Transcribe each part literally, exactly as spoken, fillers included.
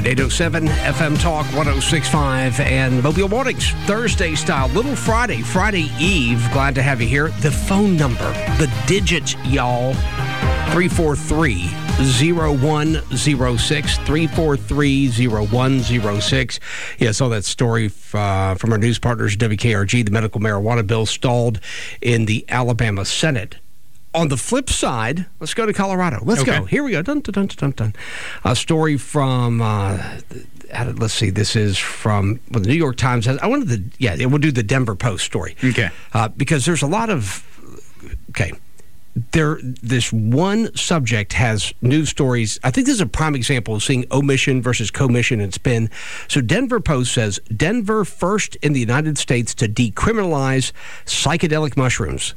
eight oh seven F M Talk one oh six point five and Mobile Mornings, Thursday style, Little Friday, Friday Eve. Glad to have you here. The phone number, the digits, y'all, three four three, oh one oh six, three four three, oh one oh six. Yeah, I saw that story uh, from our news partners, W K R G. The medical marijuana bill stalled in the Alabama Senate. On the flip side, let's go to Colorado. Let's okay. go. Here we go. Dun, dun, dun, dun, dun. A story from, uh, let's see, this is from well, the New York Times. I wanted to, yeah, we'll do the Denver Post story. Okay. Uh, because there's a lot of, okay, there. This one subject has news stories. I think this is a prime example of seeing omission versus commission and spin. So Denver Post says, Denver first in the United States to decriminalize psychedelic mushrooms.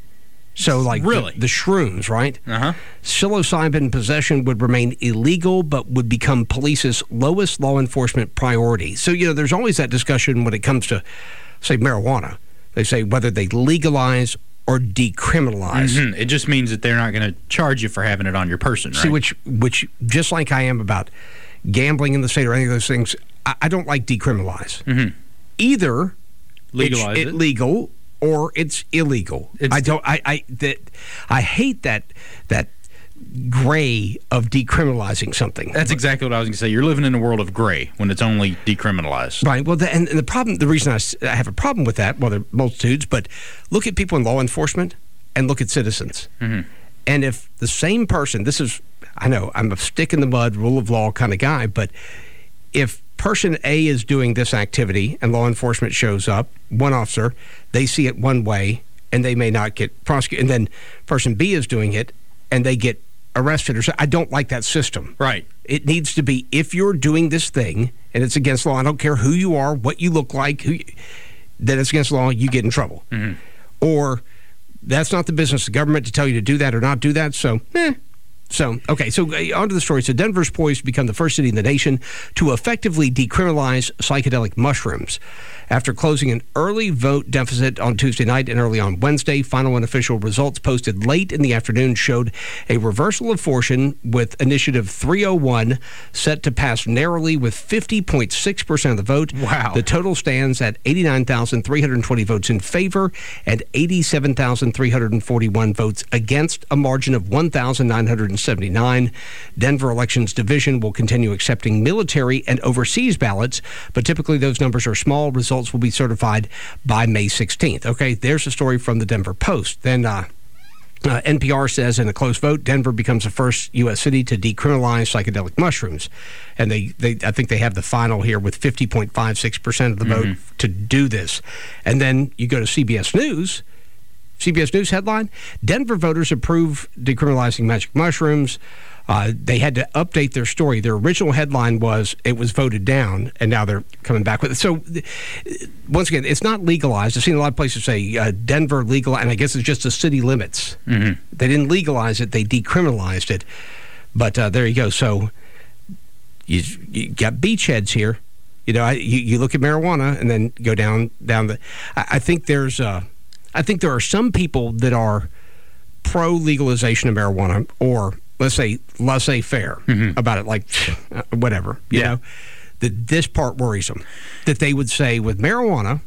So, like really? the, the shrooms, right? Uh-huh. Psilocybin possession would remain illegal, but would become police's lowest law enforcement priority. So, you know, there's always that discussion when it comes to, say, marijuana. They say whether they legalize or decriminalize. Mm-hmm. It just means that they're not going to charge you for having it on your person, right? See, which, which just like I am about gambling in the state or any of those things, I, I don't like decriminalize. Mm-hmm. Either legalize it's it. legal or it's illegal. It's I don't. I. I. That. I hate that. That gray of decriminalizing something. That's exactly what I was going to say. You're living in a world of gray when it's only decriminalized. Right. Well, the, and, and the problem. The reason I, I have a problem with that. Well, there are multitudes, but look at people in law enforcement and look at citizens. Mm-hmm. And if the same person, this is, I know I'm a stick in the mud, rule of law kind of guy, but if person A is doing this activity and law enforcement shows up, one officer, they see it one way and they may not get prosecuted. And then person B is doing it and they get arrested. Or so. I don't like that system. Right. It needs to be, if you're doing this thing and it's against law, I don't care who you are, what you look like, who, that it's against law, you get in trouble. Mm-hmm. Or that's not the business of the government to tell you to do that or not do that. So, eh. So, okay, so on to the story. So Denver's poised to become the first city in the nation to effectively decriminalize psychedelic mushrooms. After closing an early vote deficit on Tuesday night and early on Wednesday, final and official results posted late in the afternoon showed a reversal of fortune, with Initiative three oh one set to pass narrowly with fifty point six percent of the vote. Wow. The total stands at eighty-nine thousand three hundred twenty votes in favor and eighty-seven thousand three hundred forty-one votes against, a margin of one thousand nine hundred seventy-nine. Denver Elections Division will continue accepting military and overseas ballots, but typically those numbers are small. Results will be certified by May sixteenth. Okay, there's a story from the Denver Post. Then uh, uh, N P R says in a close vote, Denver becomes the first U S city to decriminalize psychedelic mushrooms. And they, they I think they have the final here with fifty point five six percent of the mm-hmm. vote to do this. And then you go to C B S News. C B S News headline, Denver voters approve decriminalizing magic mushrooms. Uh, they had to update their story. Their original headline was, it was voted down, and now they're coming back with it. So, once again, it's not legalized. I've seen a lot of places say uh, Denver legal, and I guess it's just the city limits. Mm-hmm. They didn't legalize it. They decriminalized it. But uh, there you go. So, you, you got beachheads here. You know, I, you, you look at marijuana and then go down, down the... I, I think there's... Uh, I think there are some people that are pro-legalization of marijuana, or let's say laissez-faire mm-hmm. about it, like whatever, you yeah. know, that this part worries them. That they would say with marijuana,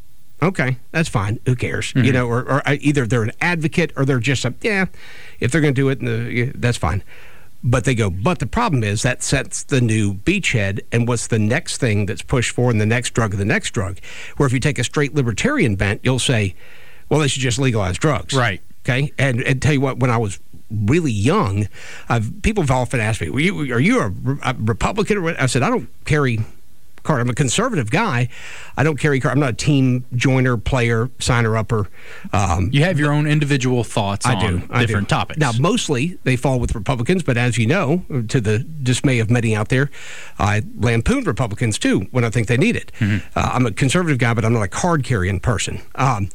okay, that's fine, who cares? Mm-hmm. You know, or, or either they're an advocate or they're just a, yeah, if they're going to do it, in the, that's fine. But they go, but the problem is that sets the new beachhead, and what's the next thing that's pushed for, and the next drug, and the next drug. Where if you take a straight libertarian bent, you'll say, well, they should just legalize drugs. Right. Okay? And, and tell you what, when I was really young, I've, people have often asked me, Were you, are you a, a Republican? Or what? I said, I don't carry card. I'm a conservative guy. I don't carry card. I'm not a team joiner, player, signer-upper. Um, you have your own individual thoughts I on do, I different do. topics. Now, mostly they fall with Republicans, but as you know, to the dismay of many out there, I lampoon Republicans, too, when I think they need it. Mm-hmm. Uh, I'm a conservative guy, but I'm not a card-carrying person. Um,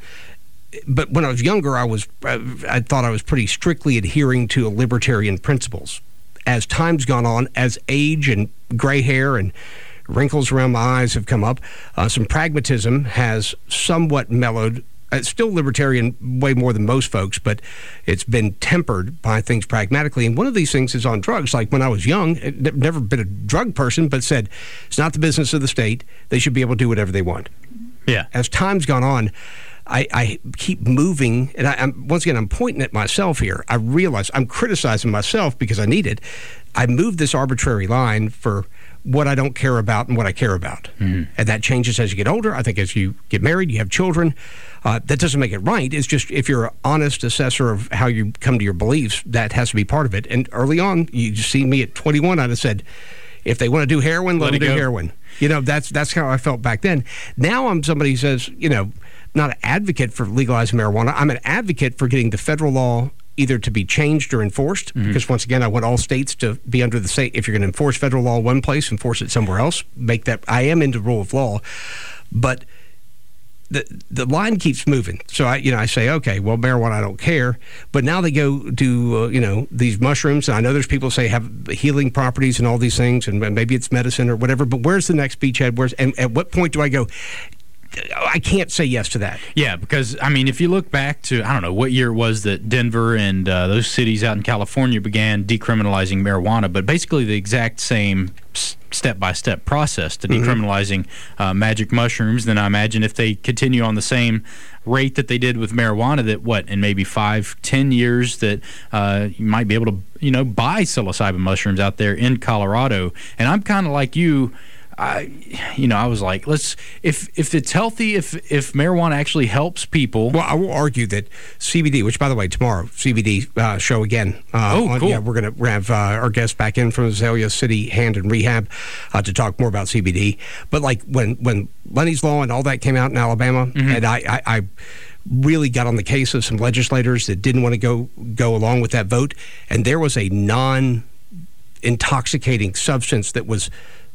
but when I was younger, I was uh, I thought I was pretty strictly adhering to libertarian principles. As time's gone on, as age and gray hair and wrinkles around my eyes have come up, uh, some pragmatism has somewhat mellowed It's still libertarian way more than most folks, but it's been tempered by things pragmatically. And one of these things is on drugs. Like when I was young, I'd never been a drug person, but said it's not the business of the state. They should be able to do whatever they want. Yeah. As time's gone on, I, I keep moving, and I, I'm, once again, I'm pointing at myself here. I realize I'm criticizing myself because I need it. I moved this arbitrary line for what I don't care about and what I care about. Mm-hmm. And that changes as you get older. I think as you get married, you have children. Uh, that doesn't make it right. It's just if you're an honest assessor of how you come to your beliefs, that has to be part of it. And early on, you see me at twenty-one, I'd have said, if they want to do heroin, let, let them do go. heroin. You know, that's that's how I felt back then. Now I'm somebody who says, you know, not an advocate for legalizing marijuana. I'm an advocate for getting the federal law either to be changed or enforced, mm-hmm. because once again, I want all states to be under the state. If you're going to enforce federal law one place, enforce it somewhere else. Make that. I am into rule of law, but the the line keeps moving. So I, you know, I say, okay, well, marijuana, I don't care. But now they go do, uh, you know, these mushrooms. And I know there's people say have healing properties and all these things, and maybe it's medicine or whatever. But where's the next beachhead? Where's and at what point do I go? I can't say yes to that. Yeah, because, I mean, if you look back to, I don't know, what year it was that Denver and uh, those cities out in California began decriminalizing marijuana, but basically the exact same step-by-step process to decriminalizing mm-hmm. uh, magic mushrooms, then I imagine if they continue on the same rate that they did with marijuana, that, what, in maybe five, ten years, that uh, you might be able to, you know, buy psilocybin mushrooms out there in Colorado. And I'm kind of like you. I, you know, I was like, let's if if it's healthy, if if marijuana actually helps people. Well, I will argue that C B D, which by the way, tomorrow C B D uh, show again. Uh, oh, on, cool. Yeah, we're gonna have uh, our guest back in from Azalea City Hand and Rehab uh, to talk more about C B D. But like when when Lenny's Law and all that came out in Alabama, mm-hmm. and I. I, I really got on the case of some legislators that didn't want to go go along with that vote, and there was a non-intoxicating substance that was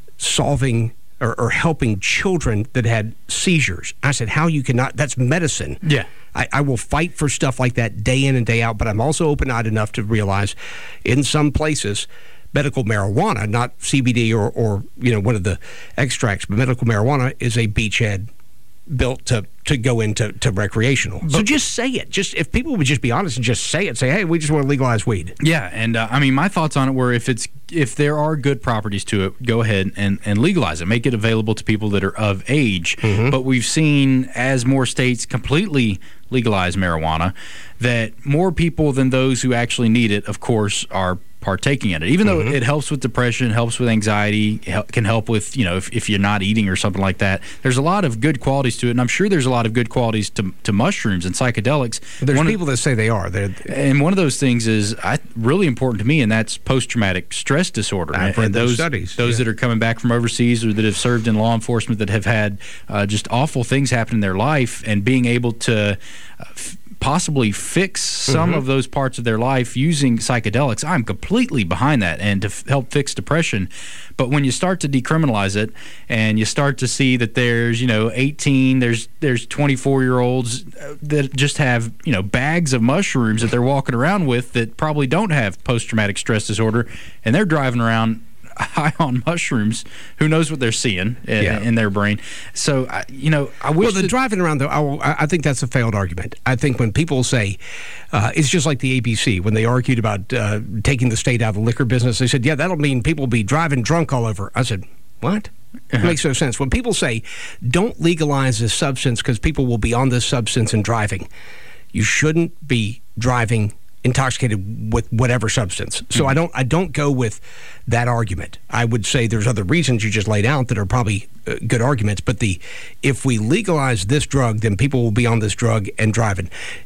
solving or, or helping children that had seizures. I said, how you cannot, that's medicine. Yeah. I, I will fight for stuff like that day in and day out, but I'm also open-eyed enough to realize in some places, medical marijuana, not C B D or, or you know, one of the extracts, but medical marijuana is a beachhead built to to go into to recreational. But, so just say it. Just if people would just be honest and just say it, say, hey, we just want to legalize weed. Yeah, and uh, I mean, my thoughts on it were if it's if there are good properties to it, go ahead and, and legalize it. Make it available to people that are of age. Mm-hmm. But we've seen as more states completely legalize marijuana, that more people than those who actually need it, of course, are partaking in it. Even though mm-hmm. it helps with depression, helps with anxiety, can help with, you know, if, if you're not eating or something like that. There's a lot of good qualities to it, and I'm sure there's a lot of good qualities to, to mushrooms and psychedelics. There's one people of, that say they are. They're, and one of those things is I, really important to me, and that's post-traumatic stress disorder. I've and read those those studies. Those yeah. that are coming back from overseas or that have served in law enforcement that have had uh, just awful things happen in their life, and being able to uh, f- possibly fix some mm-hmm. of those parts of their life using psychedelics. I'm completely behind that, and to f- help fix depression. But when you start to decriminalize it and you start to see that there's, you know, eighteen, there's there's twenty-four-year-olds that just have, you know, bags of mushrooms that they're walking around with that probably don't have post-traumatic stress disorder, and they're driving around high on mushrooms, who knows what they're seeing in, yeah. in their brain. So, I, you know, I wish... Well, the that, driving around, though, I, I think that's a failed argument. I think when people say, uh, it's just like the A B C, when they argued about uh, taking the state out of the liquor business, they said, yeah, that'll mean people will be driving drunk all over. I said, what? It makes no sense. When people say, don't legalize this substance because people will be on this substance and driving, you shouldn't be driving intoxicated with whatever substance. So mm-hmm. I don't I don't go with that argument. I would say there's other reasons you just laid out that are probably uh, good arguments, but the if we legalize this drug, then people will be on this drug and driving.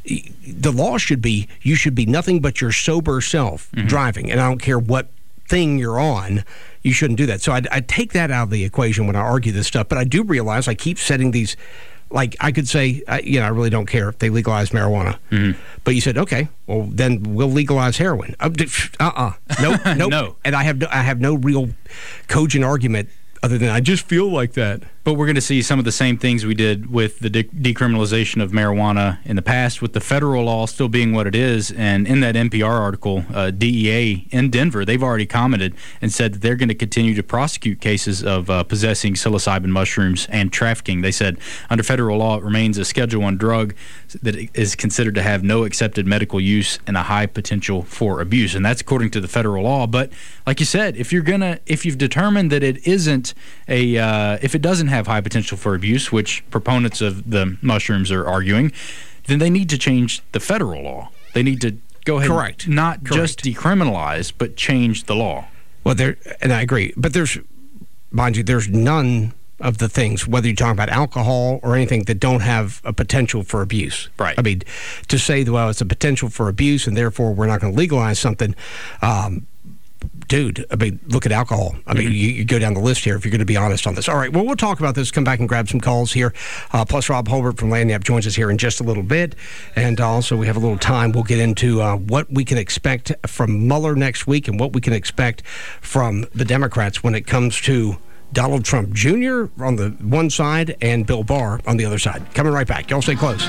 The law should be you should be nothing but your sober self mm-hmm. driving, and I don't care what thing you're on, you shouldn't do that. So I, I take that out of the equation when I argue this stuff, but I do realize I keep setting these. Like, I could say, uh, you know, I really don't care if they legalize marijuana. Mm-hmm. But you said, okay, well, then we'll legalize heroin. Uh-uh. Nope, nope. No. And I have no, I have no real cogent argument other than I just feel like that. But we're going to see some of the same things we did with the de- decriminalization of marijuana in the past, with the federal law still being what it is. And in that N P R article, uh, D E A in Denver, they've already commented and said that they're going to continue to prosecute cases of uh, possessing psilocybin mushrooms and trafficking. They said under federal law, it remains a Schedule One drug that is considered to have no accepted medical use and a high potential for abuse. And that's according to the federal law. But like you said, if you're gonna, if you've determined that it isn't a, uh, if it doesn't have high potential for abuse, which proponents of the mushrooms are arguing, then they need to change the federal law. They need to go ahead Correct. and not Correct. just decriminalize, but change the law. Well, there, and I agree. But there's, mind you, there's none of the things, whether you're talking about alcohol or anything, that don't have a potential for abuse. Right. I mean, to say, well, it's a potential for abuse and therefore we're not going to legalize something, um, dude, I mean, look at alcohol. I mean, mm-hmm. you, you go down the list here if you're going to be honest on this. All right, well, we'll talk about this, come back and grab some calls here. Uh, plus, Rob Holbert from Lagniappe joins us here in just a little bit. And also, we have a little time. We'll get into uh, what we can expect from Mueller next week and what we can expect from the Democrats when it comes to Donald Trump Junior on the one side and Bill Barr on the other side. Coming right back. Y'all stay close.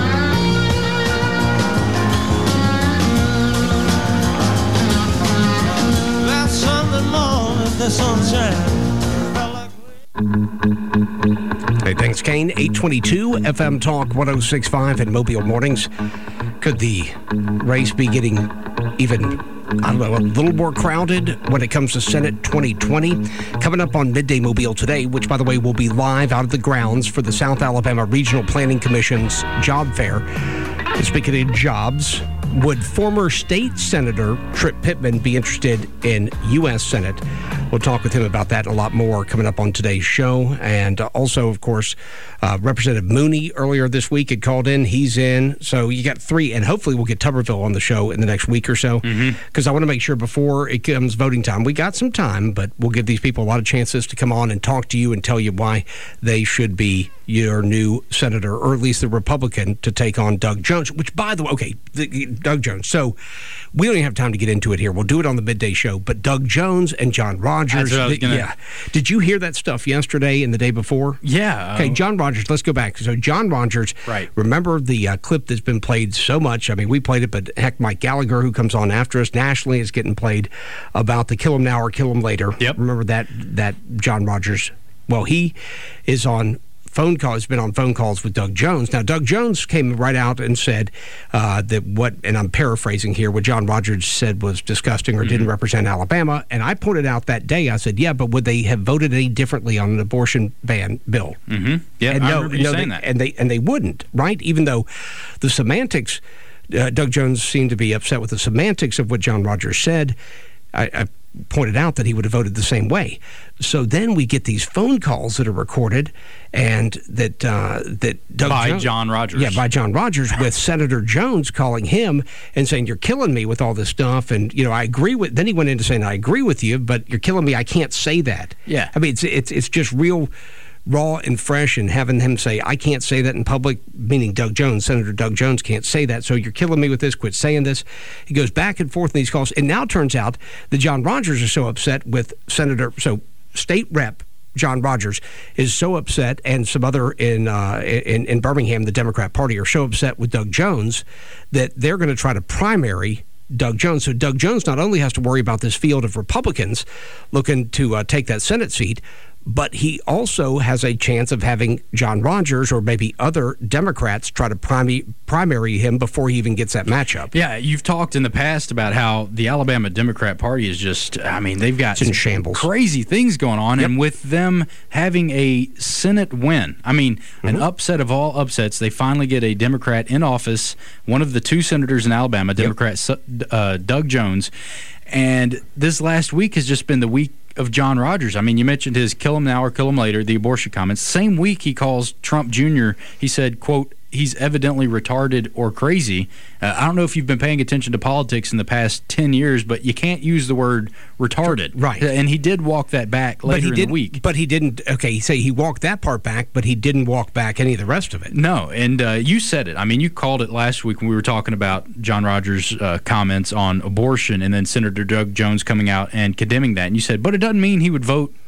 That Sunday morning, the sunshine. Hey, thanks, Kane. eight twenty-two F M Talk one oh six point five in Mobile Mornings. Could the race be getting even, I don't know, a little more crowded when it comes to Senate twenty twenty? Coming up on Midday Mobile today, which, by the way, will be live out of the grounds for the South Alabama Regional Planning Commission's job fair. And speaking of jobs, would former state Senator Tripp Pittman be interested in U S Senate? We'll talk with him about that and a lot more coming up on today's show. And also, of course, uh, Representative Mooney earlier this week had called in. He's in. So you got three, and hopefully we'll get Tuberville on the show in the next week or so, because mm-hmm. I want to make sure before it comes voting time, we got some time, but we'll give these people a lot of chances to come on and talk to you and tell you why they should be your new senator, or at least the Republican, to take on Doug Jones, which, by the way, okay, the, Doug Jones. So we don't even have time to get into it here. We'll do it on the midday show. But Doug Jones and John Rogers. That's what I was gonna... Yeah. Did you hear that stuff yesterday and the day before? Yeah. Okay, John Rogers, let's go back. So John Rogers, right. Remember the uh, clip that's been played so much? I mean, we played it, but heck, Mike Gallagher, who comes on after us nationally, is getting played about the kill him now or kill him later. Yep. Remember that, that John Rogers? Well, he is on phone call, has been on phone calls with Doug Jones. Now, Doug Jones came right out and said uh, that what, and I'm paraphrasing here, what John Rogers said was disgusting or mm-hmm. didn't represent Alabama. And I pointed out that day, I said, yeah, but would they have voted any differently on an abortion ban bill? Mm-hmm. Yeah, and I no, remember you no, saying they, that. And they, and they wouldn't, right? Even though the semantics, uh, Doug Jones seemed to be upset with the semantics of what John Rogers said. I, I pointed out that he would have voted the same way. So then we get these phone calls that are recorded, and that uh, that Doug by Jones, John Rogers, yeah, by John Rogers, with Senator Jones calling him and saying, "You're killing me with all this stuff," and you know, I agree with. Then he went into saying, "I agree with you, but you're killing me. I can't say that." Yeah, I mean, it's it's it's just real raw and fresh, and having him say, I can't say that in public, meaning Doug Jones, Senator Doug Jones can't say that, so you're killing me with this, quit saying this. He goes back and forth in these calls, and now it turns out that John Rogers is so upset with Senator, so State Rep John Rogers is so upset, and some other in, uh, in, in Birmingham, the Democrat Party, are so upset with Doug Jones that they're going to try to primary Doug Jones. So Doug Jones not only has to worry about this field of Republicans looking to uh, take that Senate seat, but he also has a chance of having John Rogers or maybe other Democrats try to primary, primary him before he even gets that matchup. Yeah, you've talked in the past about how the Alabama Democrat Party is just, I mean, they've got it's in shambles. Crazy things going on. Yep. And with them having a Senate win, I mean, mm-hmm. an upset of all upsets, they finally get a Democrat in office, one of the two senators in Alabama, Democrat yep. uh, Doug Jones. And this last week has just been the week of John Rogers. I mean, you mentioned his kill him now or kill him later, the abortion comments. Same week he calls Trump Junior He said, quote, he's evidently retarded or crazy. Uh, I don't know if you've been paying attention to politics in the past ten years, but you can't use the word retarded. Right. And he did walk that back later but he in did, the week. But he didn't, okay, say he walked that part back, but he didn't walk back any of the rest of it. No, and uh, you said it. I mean, you called it last week when we were talking about John Rogers' uh, comments on abortion and then Senator Doug Jones coming out and condemning that. And you said, but it doesn't mean he would vote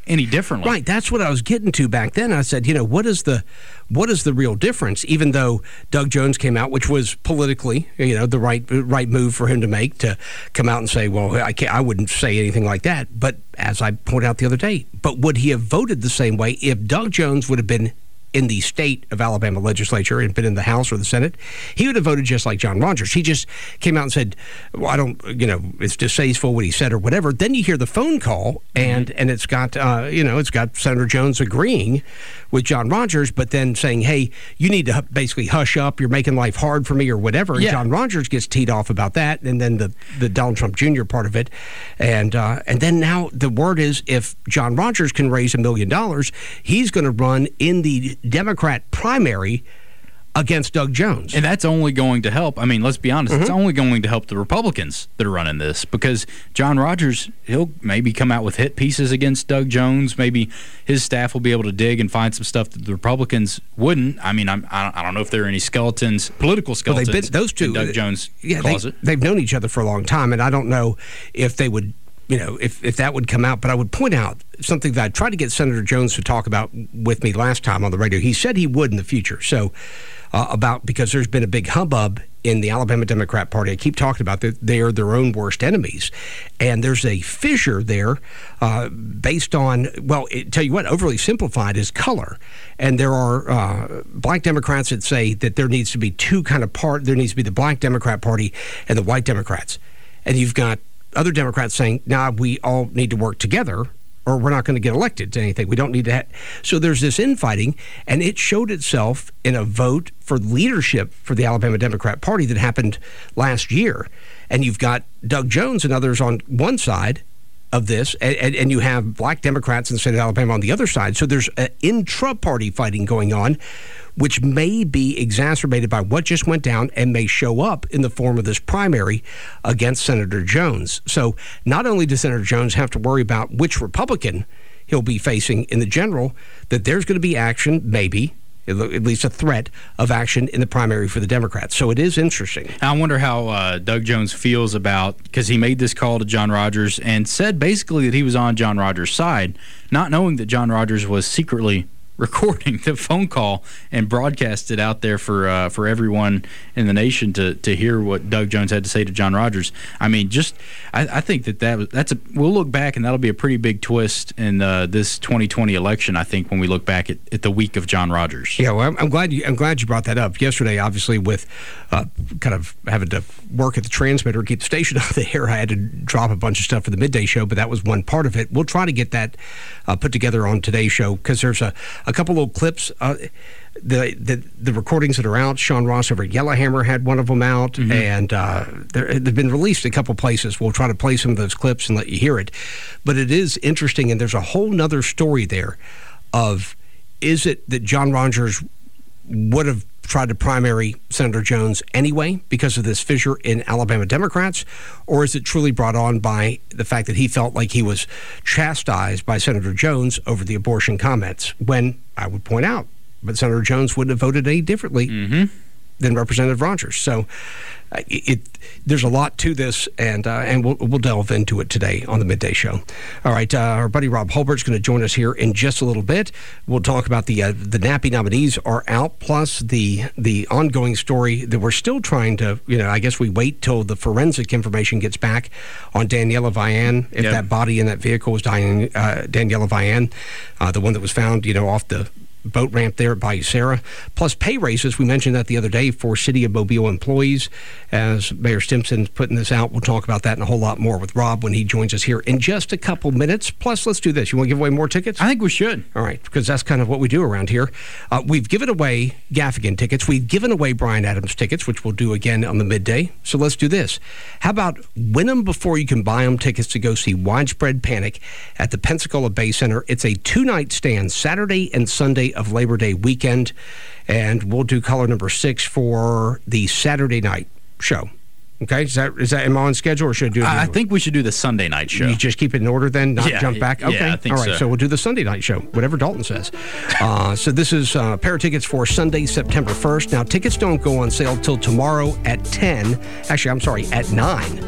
any differently. Right. That's what I was getting to back then. I said, you know, what is the what is the real difference? Even though Doug Jones came out, which was politically, you know, the right right move for him to make, to come out and say, well, I can't, I wouldn't say anything like that. But as I pointed out the other day, but would he have voted the same way if Doug Jones would have been in the state of Alabama legislature and been in the House or the Senate? He would have voted just like John Rogers. He just came out and said, well, I don't, you know, it's distasteful what he said or whatever. Then you hear the phone call, and, mm-hmm. and it's got, uh, you know, it's got Senator Jones agreeing with John Rogers, but then saying, hey, you need to basically hush up. You're making life hard for me or whatever. And yeah. John Rogers gets teed off about that, and then the, the Donald Trump Junior part of it. And, uh, and then now the word is if John Rogers can raise a million dollars, he's going to run in the Democrat primary against Doug Jones. And that's only going to help. I mean, let's be honest. Mm-hmm. It's only going to help the Republicans that are running this, because John Rogers, he'll maybe come out with hit pieces against Doug Jones. Maybe his staff will be able to dig and find some stuff that the Republicans wouldn't. I mean, I'm, I don't know if there are any skeletons, political skeletons, well, they've been, those two, in Doug Jones' yeah, closet. They, they've known each other for a long time, and I don't know if they would, you know, if, if that would come out. But I would point out something that I tried to get Senator Jones to talk about with me last time on the radio. He said he would in the future. So uh, about, because there's been a big hubbub in the Alabama Democrat Party. I keep talking about that they are their own worst enemies. And there's a fissure there uh, based on, well, it, tell you what, overly simplified is color. And there are uh, black Democrats that say that there needs to be two kind of part. There needs to be the black Democrat Party and the white Democrats. And you've got other Democrats saying, nah, we all need to work together or we're not going to get elected to anything. We don't need to have. So there's this infighting, and it showed itself in a vote for leadership for the Alabama Democrat Party that happened last year. And you've got Doug Jones and others on one side of this, and, and, and you have black Democrats in the state of Alabama on the other side. So there's an intra-party fighting going on, which may be exacerbated by what just went down and may show up in the form of this primary against Senator Jones. So not only does Senator Jones have to worry about which Republican he'll be facing in the general, that there's going to be action, maybe, at least a threat of action in the primary for the Democrats. So it is interesting. I wonder how uh, Doug Jones feels about, because he made this call to John Rogers and said basically that he was on John Rogers' side, not knowing that John Rogers was secretly recording the phone call and broadcast it out there for uh, for everyone in the nation to to hear what Doug Jones had to say to John Rogers. I mean, just I, I think that, that that's a we'll look back and that'll be a pretty big twist in uh, this twenty twenty election. I think when we look back at, at the week of John Rogers. Yeah, well, I'm, I'm glad you I'm glad you brought that up. Yesterday, obviously, with uh, kind of having to work at the transmitter, keep the station on the air, I had to drop a bunch of stuff for the midday show, but that was one part of it. We'll try to get that uh, put together on today's show, because there's a a couple little clips, uh, the, the the recordings that are out. Sean Ross over at Yellowhammer had one of them out, mm-hmm. and uh, they've been released a couple places. We'll try to play some of those clips and let you hear it. But it is interesting, and there's a whole nother story there of, is it that John Rogers would have tried to primary Senator Jones anyway because of this fissure in Alabama Democrats, or is it truly brought on by the fact that he felt like he was chastised by Senator Jones over the abortion comments, when I would point out, but Senator Jones wouldn't have voted any differently mm-hmm. than Representative Rogers. So uh, it, it there's a lot to this, and uh, and we'll, we'll delve into it today on the Midday Show. All right, uh, our buddy Rob Hulbert's going to join us here in just a little bit. We'll talk about the uh, the NAPI nominees are out, plus the the ongoing story that we're still trying to, you know, I guess we wait till the forensic information gets back on Daniela Vian, if yep. that body in that vehicle was dying, uh, Daniela Vian, uh, the one that was found, you know, off the boat ramp there at Bayou Sarah, plus pay raises. We mentioned that the other day for City of Mobile employees, as Mayor Stimson's putting this out. We'll talk about that and a whole lot more with Rob when he joins us here in just a couple minutes. Plus, let's do this. You want to give away more tickets? I think we should. All right, because that's kind of what we do around here. Uh, we've given away Gaffigan tickets. We've given away Bryan Adams tickets, which we'll do again on the midday. So let's do this. How about win them before you can buy them tickets to go see Widespread Panic at the Pensacola Bay Center. It's a two-night stand, Saturday and Sunday of Labor Day weekend, and we'll do caller number six for the Saturday night show. Okay, is that is that am I on schedule, or should I do it? I think we should do the Sunday night show. You just keep it in order then, not yeah, jump back? Okay, yeah, I think all right, so. so we'll do the Sunday night show, whatever Dalton says. uh, so this is uh, a pair of tickets for Sunday, September first. Now, tickets don't go on sale till tomorrow at ten. Actually, I'm sorry, at nine.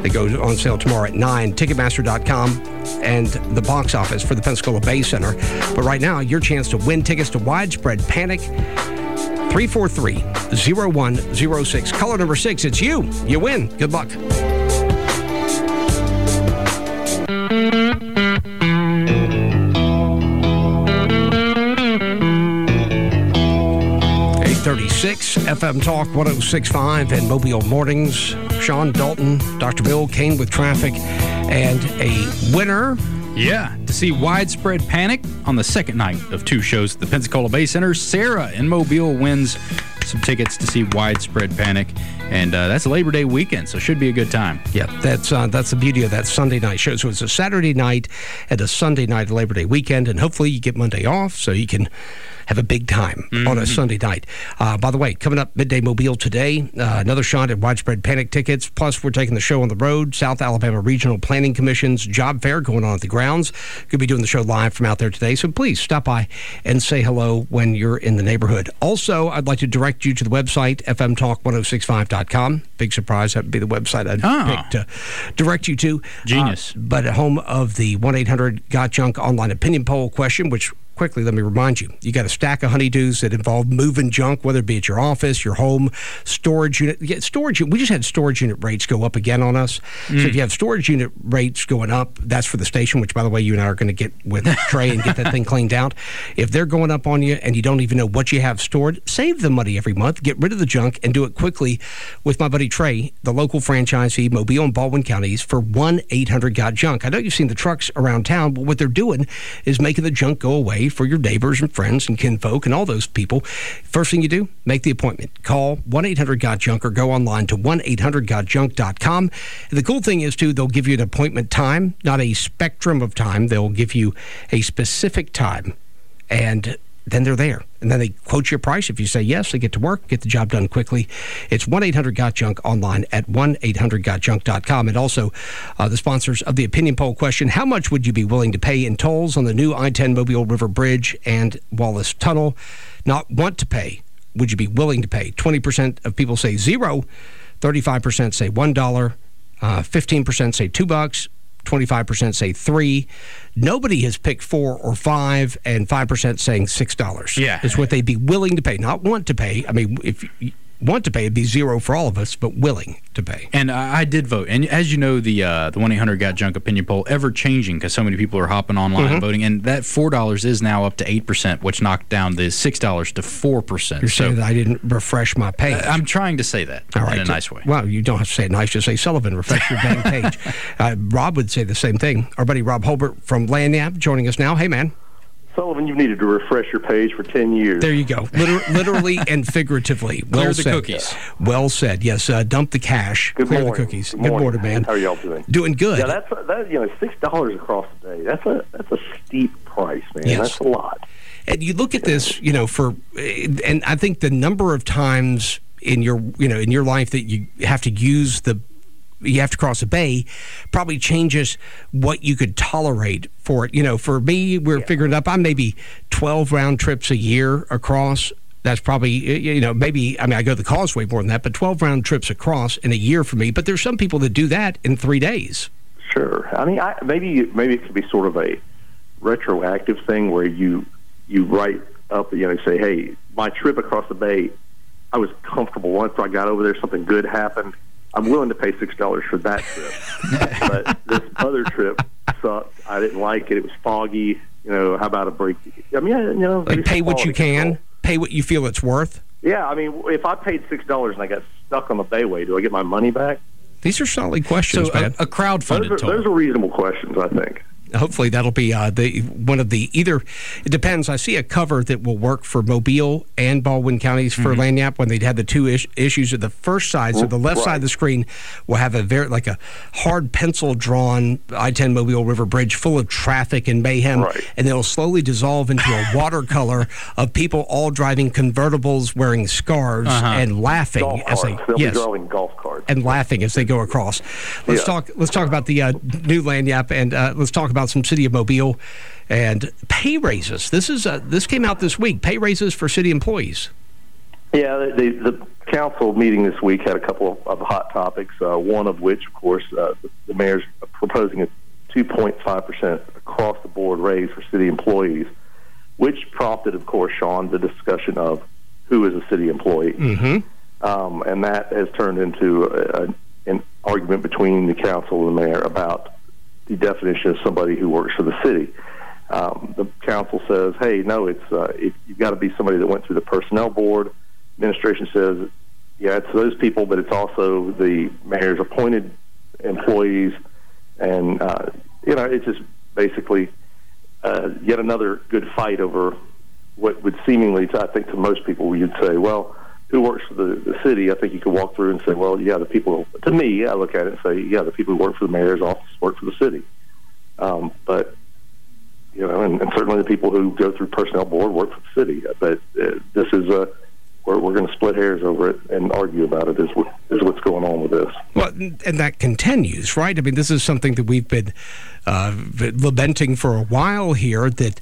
They go on sale tomorrow at nine, Ticketmaster dot com, and the box office for the Pensacola Bay Center. But right now, your chance to win tickets to Widespread Panic, three four three, zero one zero six. Caller number six, it's you. You win. Good luck. thirty-six F M Talk one oh six point five and Mobile Mornings. Sean Dalton, Doctor Bill Kane with traffic, and a winner. Yeah, to see Widespread Panic on the second night of two shows at the Pensacola Bay Center. Sarah in Mobile wins some tickets to see Widespread Panic, and uh, that's a Labor Day weekend, so should be a good time. Yeah, that's uh, that's the beauty of that Sunday night show. So it's a Saturday night and a Sunday night Labor Day weekend, and hopefully you get Monday off so you can have a big time mm-hmm. on a Sunday night. Uh, by the way, coming up Midday Mobile today, uh, another shot at Widespread Panic tickets. Plus, we're taking the show on the road. South Alabama Regional Planning Commission's job fair going on at the grounds. Could be doing the show live from out there today. So please stop by and say hello when you're in the neighborhood. Also, I'd like to direct you to the website, f m talk ten sixty-five dot com. Big surprise. That would be the website I'd oh. pick to direct you to. Genius. Uh, but at home of the one eight hundred got junk online opinion poll question, which quickly, let me remind you, you got a stack of honeydews that involve moving junk, whether it be at your office, your home, storage unit. Yeah, storage. We just had storage unit rates go up again on us. Mm. So if you have storage unit rates going up, that's for the station, which, by the way, you and I are going to get with Trey and get that thing cleaned out. If they're going up on you and you don't even know what you have stored, save the money every month, get rid of the junk, and do it quickly with my buddy Trey, the local franchisee, Mobile and Baldwin counties, for one eight hundred got junk. I know you've seen the trucks around town, but what they're doing is making the junk go away for your neighbors and friends and kinfolk and all those people. First thing you do, make the appointment. Call one eight hundred got junk or go online to one eight hundred got junk dot com. And the cool thing is, too, they'll give you an appointment time, not a spectrum of time. They'll give you a specific time, and then they're there. And then they quote your price. If you say yes, they get to work, get the job done quickly. It's one eight hundred got junk online at one eight hundred got junk dot com. And also, uh, the sponsors of the opinion poll question, how much would you be willing to pay in tolls on the new I ten Mobile River Bridge and Wallace Tunnel? Not want to pay. Would you be willing to pay? twenty percent of people say zero. thirty-five percent say one dollar. Uh, fifteen percent say two bucks. twenty-five percent say three. Nobody has picked four or five, and five percent saying six dollars. Yeah. Is what they'd be willing to pay, not want to pay. I mean, if you want to pay, it'd be zero for all of us, but willing to pay. And I did vote. And as you know, the uh, the one eight hundred got junk opinion poll ever changing because so many people are hopping online mm-hmm. and voting. And that four dollars is now up to eight percent, which knocked down the six dollars to four percent. You're so, saying that I didn't refresh my page. I'm trying to say that all right, in a nice way. Well, you don't have to say it nice. Just say, Sullivan, refresh your dang page. Uh, Rob would say the same thing. Our buddy Rob Holbert from Lanyap joining us now. Hey, man. Sullivan, you've needed to refresh your page for ten years. There you go. Liter- literally and figuratively. Well Clear the said. cookies. Well said. Yes, uh, dump the cash. Good Clear morning. the cookies. Good Good morning. morning, man. How are y'all doing? Doing good. Yeah, that's a, that, you know six dollars across the day. That's a that's a steep price, man. Yes. That's a lot. And you look at this, you know, for and I think the number of times in your you know in your life that you have to use the you have to cross a bay probably changes what you could tolerate for it. You know, for me, we're yeah. figuring up, I'm maybe twelve round trips a year across. That's probably, you know, maybe, I mean, I go to the Causeway more than that, but twelve round trips across in a year for me. But there's some people that do that in three days. Sure. I mean, I, maybe maybe it could be sort of a retroactive thing where you you write up, you know, say, hey, my trip across the bay, I was comfortable. Once I got over there, something good happened. I'm willing to pay six dollars for that trip. But this other trip sucked. I didn't like it. It was foggy. You know, how about a break? I mean, you know, like pay what you can, control. Pay what you feel it's worth. Yeah, I mean, if I paid six dollars and I got stuck on the Bayway, do I get my money back? These are solid questions, so man. A, a crowd-funded those are, toll. Those are reasonable questions, I think. Hopefully that'll be uh, the one of the either. It depends. I see a cover that will work for Mobile and Baldwin counties for mm-hmm. Lanyap when they'd had the two is- issues of the first side. So the left right. side of the screen will have a very like a hard pencil drawn I ten Mobile River Bridge full of traffic and mayhem, right. and it'll slowly dissolve into a watercolor of people all driving convertibles, wearing scarves, uh-huh. and laughing golf as carts. they They'll yes. be drawing golf carts and laughing as they go across. Let's yeah. talk. Let's talk about the uh, new Lanyap, and uh, let's talk about some City of Mobile and pay raises. This is uh, this came out this week. Pay raises for city employees. Yeah, the, the council meeting this week had a couple of, of hot topics, uh, one of which, of course, uh, the, the mayor's proposing a two point five percent across-the-board raise for city employees, which prompted, of course, Sean, the discussion of who is a city employee. Mm-hmm. Um, and that has turned into a, a, an argument between the council and the mayor about the definition of somebody who works for the city. Um, the council says, hey, no, it's uh, it, you've got to be somebody that went through the personnel board. Administration says, yeah, it's those people, but it's also the mayor's appointed employees. And, uh, you know, it's just basically uh, yet another good fight over what would seemingly, to, I think, to most people, you'd say, well, who works for the, the city? I think you could walk through and say, well, yeah, the people, to me, I look at it and say, yeah, the people who work for the mayor's office work for the city. Um, but, you know, and, and certainly the people who go through personnel board work for the city. But uh, this is a, we're, we're going to split hairs over it and argue about it is, what, is what's going on with this. Well, and that continues, right? I mean, this is something that we've been uh, lamenting for a while here, that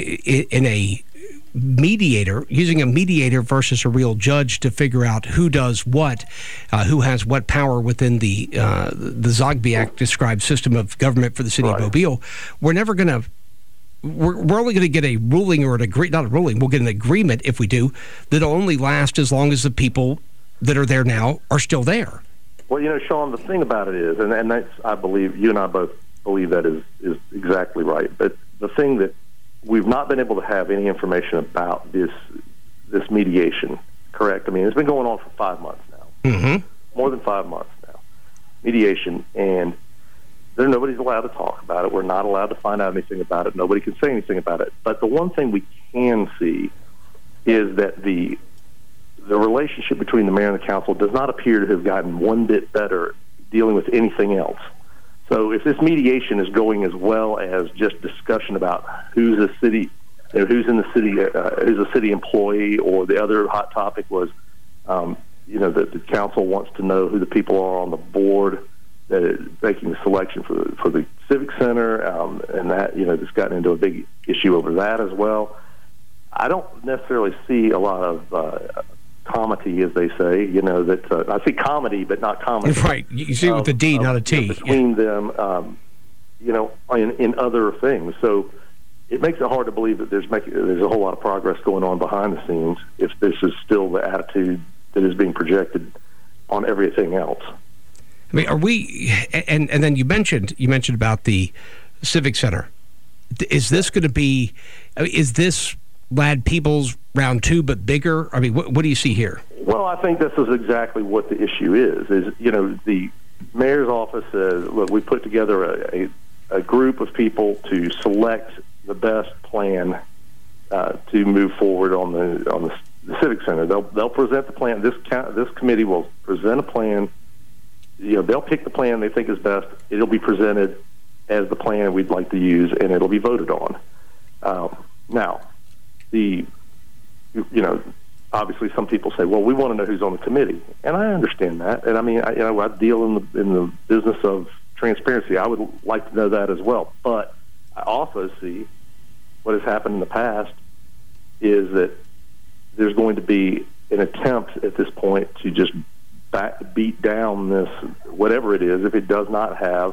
in a mediator, using a mediator versus a real judge to figure out who does what, uh, who has what power within the uh, the Zogby Act described system of government for the city right. of Mobile, we're never going to, we're, we're only going to get a ruling or an agree, not a ruling, we'll get an agreement if we do, that'll only last as long as the people that are there now are still there. Well, you know, Sean, the thing about it is, and, and that's, I believe, you and I both believe that is, is exactly right, but the thing that we've not been able to have any information about this this mediation, correct? I mean, it's been going on for five months now. Mm-hmm. More than five months now. Mediation, and there nobody's allowed to talk about it. We're not allowed to find out anything about it. Nobody can say anything about it. But the one thing we can see is that the the relationship between the mayor and the council does not appear to have gotten one bit better dealing with anything else. So if this mediation is going as well as just discussion about who's a city, you know, who's in the city, uh, who's a city employee, or the other hot topic was, um, you know, that the council wants to know who the people are on the board that is making the selection for the, for the Civic Center, um, and that, you know, it's gotten into a big issue over that as well. I don't necessarily see a lot of uh, comedy, as they say, you know, that uh, I see comedy, but not comedy. Right. You see it with a D, um, not a T. You know, between yeah. them, um, you know, in, in other things. So it makes it hard to believe that there's making, there's a whole lot of progress going on behind the scenes if this is still the attitude that is being projected on everything else. I mean, are we, and, and then you mentioned, you mentioned about the Civic Center. Is this going to be, is this Ladd Peebles round two, but bigger? I mean, what, what do you see here? Well, I think this is exactly what the issue is, is, you know, the mayor's office says, look, we put together a, a, a group of people to select the best plan uh, to move forward on the on the, the Civic Center. They'll they'll present the plan. This this committee will present a plan. You know, they'll pick the plan they think is best. It'll be presented as the plan we'd like to use, and it'll be voted on. Um, now, the you know, obviously some people say, well, we want to know who's on the committee, and I understand that. And I mean, I, you know, I deal in the in the business of transparency. I would like to know that as well. But I also see what has happened in the past is that there's going to be an attempt at this point to just back, beat down this, whatever it is, if it does not have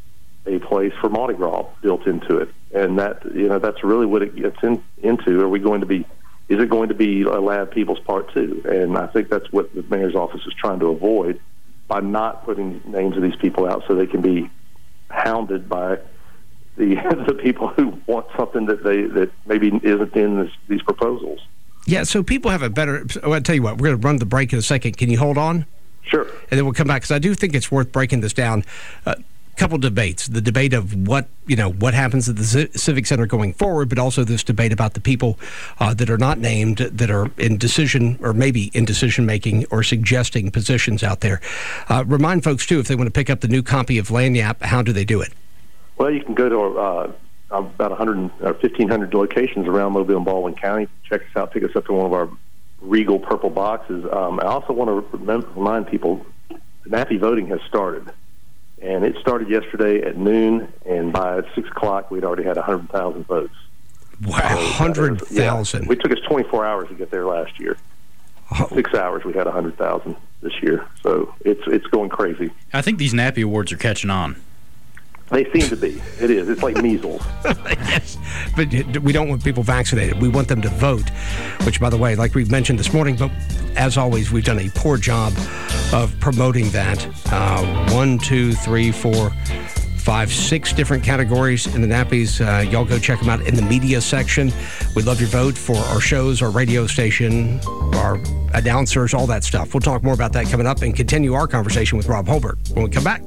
a place for Mardi Gras built into it. And that, you know, that's really what it gets in, into. Are we going to be, is it going to be a Ladd Peebles part two? And I think that's what the mayor's office is trying to avoid by not putting names of these people out so they can be hounded by the the people who want something that they that maybe isn't in this, these proposals. Yeah, so people have a better, I'll tell you what, we're going to run the break in a second. Can you hold on? Sure. And then we'll come back, because I do think it's worth breaking this down. Uh, couple debates, the debate of what, you know, what happens at the C- Civic Center going forward, but also this debate about the people uh, that are not named, that are in decision, or maybe in decision-making or suggesting positions out there. Uh, remind folks, too, if they want to pick up the new copy of Lagniappe, how do they do it? Well, you can go to uh, about one hundred or fifteen hundred locations around Mobile and Baldwin County. Check us out, pick us up to one of our regal purple boxes. Um, I also want to remember, remind people, the NAFI voting has started. And it started yesterday at noon, and by six o'clock, we'd already had one hundred thousand votes. Wow, one hundred thousand. Yeah, it took us twenty-four hours to get there last year. six hours we had one hundred thousand this year. So it's it's going crazy. I think these Nappy Awards are catching on. They seem to be. It is. It's like measles. Yes, but we don't want people vaccinated. We want them to vote, which, by the way, like we mentioned this morning, but as always, we've done a poor job of promoting that. Uh, one, two, three, four, five, six different categories in the nappies. Uh, y'all go check them out in the media section. We'd love your vote for our shows, our radio station, our announcers, all that stuff. We'll talk more about that coming up and continue our conversation with Rob Holbert when we come back.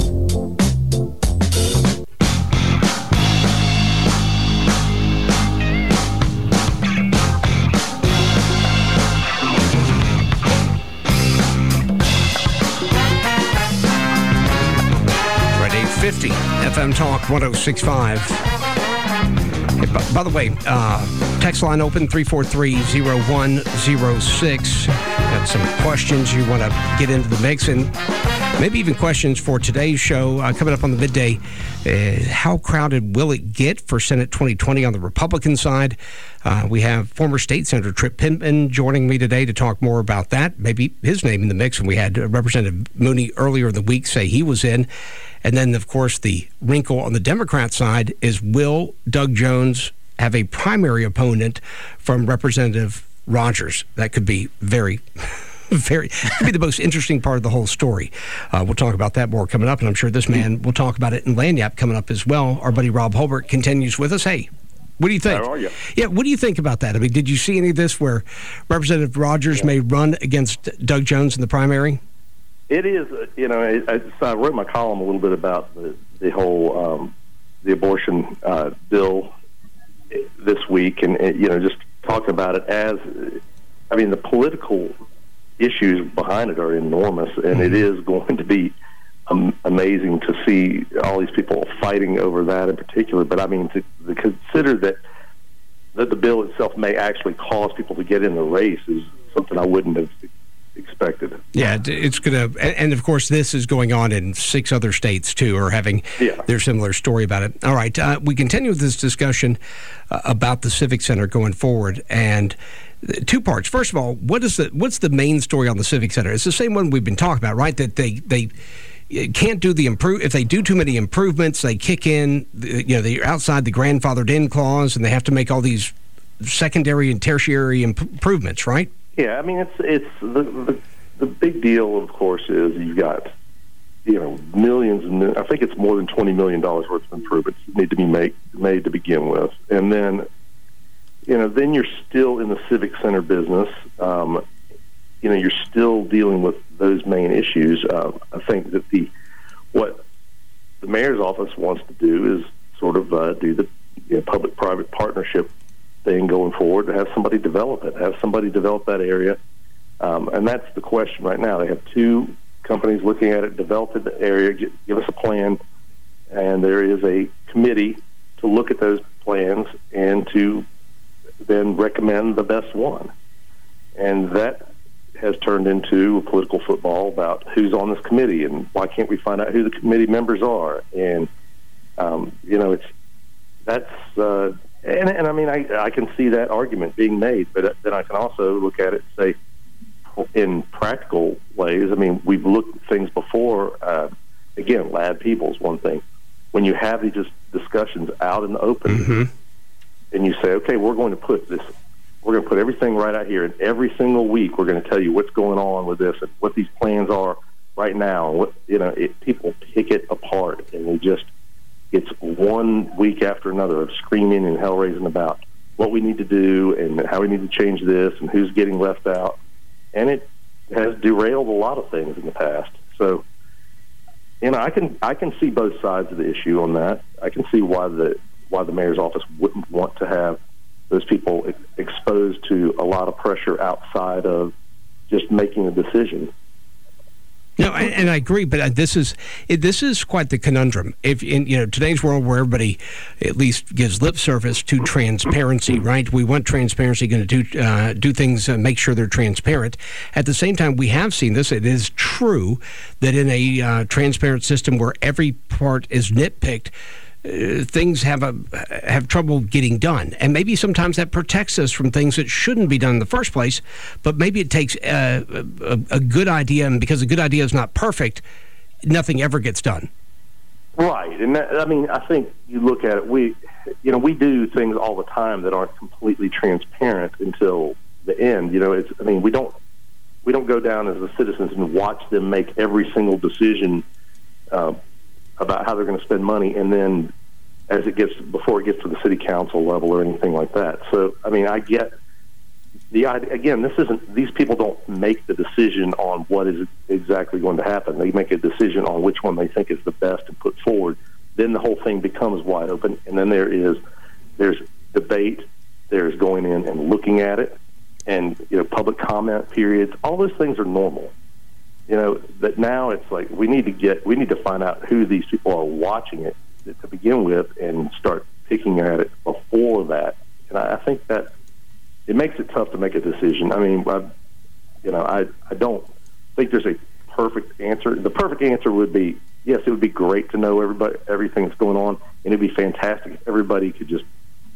fifty F M Talk one oh six point five. Hey, by, by the way, uh, text line open three four three, oh one oh six. Got some questions you want to get into the mix, and maybe even questions for today's show uh, coming up on the midday. Uh, how crowded will it get for Senate twenty twenty on the Republican side? Uh, we have former State Senator Trip Pittman joining me today to talk more about that. Maybe his name in the mix. And we had Representative Mooney earlier in the week say he was in. And then, of course, the wrinkle on the Democrat side is, will Doug Jones have a primary opponent from Representative Rogers? That could be very... Very, could be the most interesting part of the whole story. Uh, we'll talk about that more coming up, and I'm sure this man will talk about it in Lagniappe coming up as well. Our buddy Rob Holbert continues with us. Hey, what do you think? How are you? Yeah, what do you think about that? I mean, did you see any of this where Representative Rogers yeah. may run against Doug Jones in the primary? It is, uh, you know, I, I wrote my column a little bit about the, the whole um, the abortion uh, bill this week, and, and you know, just talking about it as, I mean, the political issues behind it are enormous, and mm-hmm. it is going to be um, amazing to see all these people fighting over that in particular. But I mean, to, to consider that that the bill itself may actually cause people to get in the race is something I wouldn't have expected. Yeah, it's going to, and of course, this is going on in six other states too, or having yeah. their similar story about it. All right, uh, we continue with this discussion uh, about the Civic Center going forward, and two parts. First of all, what is the what's the main story on the Civic Center? It's the same one we've been talking about, right? That they they can't do the improve if they do too many improvements, they kick in, you know, they're outside the grandfathered in clause, and they have to make all these secondary and tertiary imp- improvements, right? Yeah, I mean, it's it's the, the the big deal, of course, is you've got, you know, millions and I think it's more than twenty million dollars worth of improvements that need to be made made to begin with, and then, you know, then you're still in the Civic Center business. Um, you know, you're still dealing with those main issues. Uh, I think that the what the mayor's office wants to do is sort of uh, do the you know, public-private partnership thing going forward, to have somebody develop it, have somebody develop that area. Um, and that's the question right now. They have two companies looking at it, develop the area, give, give us a plan, and there is a committee to look at those plans and to then recommend the best one. And that has turned into a political football about who's on this committee and why can't we find out who the committee members are. And, um, you know, it's that's... Uh, And, and I mean, I, I can see that argument being made, but then I can also look at it and say, in practical ways, I mean, we've looked at things before. Uh, again, Lad Peoples, one thing. When you have these just discussions out in the open, mm-hmm. and you say, okay, we're going to put this, we're going to put everything right out here, and every single week we're going to tell you what's going on with this and what these plans are right now. And what, you know, it, people pick it apart, and we just, it's one week after another of screaming and hell raising about what we need to do and how we need to change this and who's getting left out. And it has derailed a lot of things in the past. So, you know, I can I can see both sides of the issue on that. I can see why the why the mayor's office wouldn't want to have those people ex- exposed to a lot of pressure outside of just making a decision. No, and, and I agree, but this is it, this is quite the conundrum. If in you know today's world, where everybody at least gives lip service to transparency, right? We want transparency, going to do uh, do things, uh, make sure they're transparent. At the same time, we have seen this. It is true that in a uh, transparent system where every part is nitpicked, uh, things have a have trouble getting done, and maybe sometimes that protects us from things that shouldn't be done in the first place. But maybe it takes uh, a, a good idea, and because a good idea is not perfect, nothing ever gets done. Right, and that, I mean, I think you look at it. We, you know, we do things all the time that aren't completely transparent until the end. You know, it's. I mean, we don't we don't go down as the citizens and watch them make every single decision uh, about how they're going to spend money, and then as it gets before it gets to the city council level or anything like that. So, I mean, I get the idea. Again, this isn't. These people don't make the decision on what is exactly going to happen. They make a decision on which one they think is the best and put forward. Then the whole thing becomes wide open, and then there is there's debate. There's going in and looking at it, and you know, public comment periods. All those things are normal. You know, that now it's like we need to get we need to find out who these people are watching it to begin with, and start picking at it before that. And I, I think that it makes it tough to make a decision. I mean, I, you know, I I don't think there's a perfect answer. The perfect answer would be yes, it would be great to know everybody everything that's going on, and it'd be fantastic if everybody could just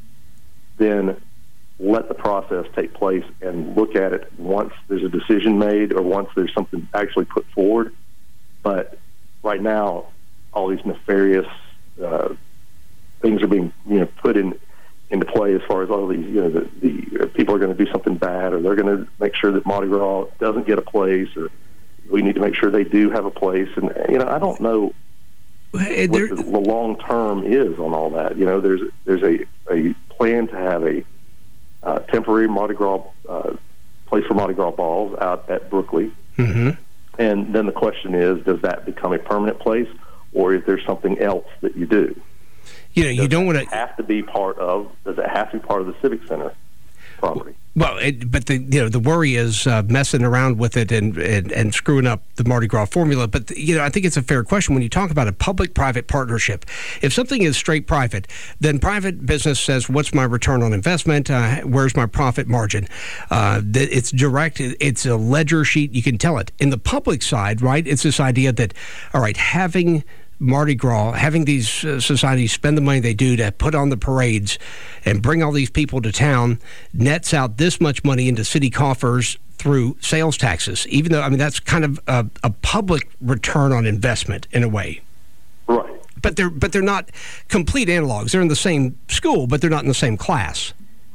then let the process take place and look at it once there's a decision made or once there's something actually put forward. But right now, all these nefarious uh, things are being, you know, put in into play as far as all these, you know, the, the uh, people are going to do something bad, or they're going to make sure that Mardi Gras doesn't get a place, or we need to make sure they do have a place. And, you know, I don't know Hey, what the, the long term is on all that. You know, there's there's a, a plan to have a uh, temporary Mardi Gras uh, place for Mardi Gras balls out at Brookley, mm-hmm. and then the question is, does that become a permanent place, or is there something else that you do? You know, does you don't want to have to be part of. Does it have to be part of the Civic Center property? Well, it, but the you know the worry is uh, messing around with it and, and and screwing up the Mardi Gras formula. But the, you know, I think it's a fair question when you talk about a public-private partnership. If something is straight private, then private business says, "What's my return on investment? Uh, where's my profit margin?" Uh, it's direct. It's a ledger sheet. You can tell it. In the public side, right? It's this idea that, all right, having Mardi Gras, having these uh, societies spend the money they do to put on the parades and bring all these people to town, nets out this much money into city coffers through sales taxes. Even though, I mean, that's kind of a, a public return on investment in a way. Right. But they're but they're not complete analogs. They're in the same school, but they're not in the same class.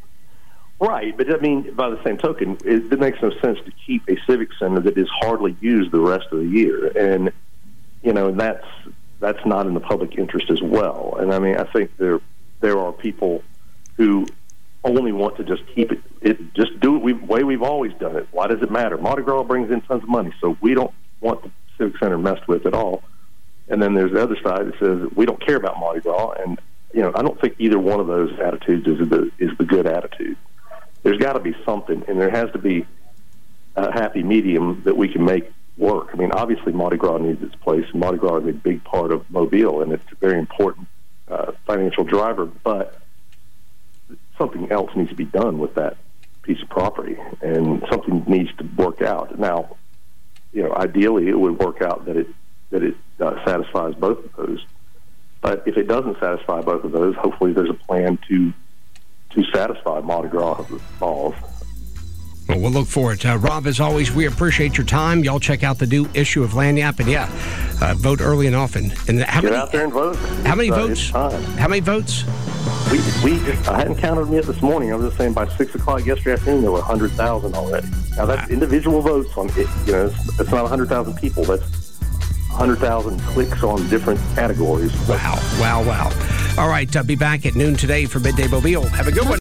Right, but I mean, by the same token, it, it makes no sense to keep a civic center that is hardly used the rest of the year, and you know that's. That's not in the public interest as well. And I mean, I think there there are people who only want to just keep it, it just do it the way we've always done it. Why does it matter? Mardi Gras brings in tons of money, so we don't want the Civic Center messed with at all. And then there's the other side that says we don't care about Mardi Gras. And you know, I don't think either one of those attitudes is the is the good attitude. There's got to be something, and there has to be a happy medium that we can make work. I mean, obviously Mardi Gras needs its place. Mardi Gras is a big part of Mobile, and it's a very important uh, financial driver, but something else needs to be done with that piece of property, and something needs to work out. Now, you know, ideally it would work out that it that it uh, satisfies both of those, but if it doesn't satisfy both of those, hopefully there's a plan to to satisfy Mardi Gras balls. Well, we'll look for it. Uh, Rob, as always, we appreciate your time. Y'all check out the new issue of Lagniappe, and yeah, uh, vote early and often. And how Get many, out there and vote. How many uh, votes? How many votes? We, we just, I hadn't counted them yet this morning. I was just saying by six o'clock yesterday afternoon there were one hundred thousand already. Now that's individual votes on it. You know, it's, it's not one hundred thousand people. That's one hundred thousand clicks on different categories. Wow, wow, wow. All right, uh, be back at noon today for Midday Mobile. Have a good one.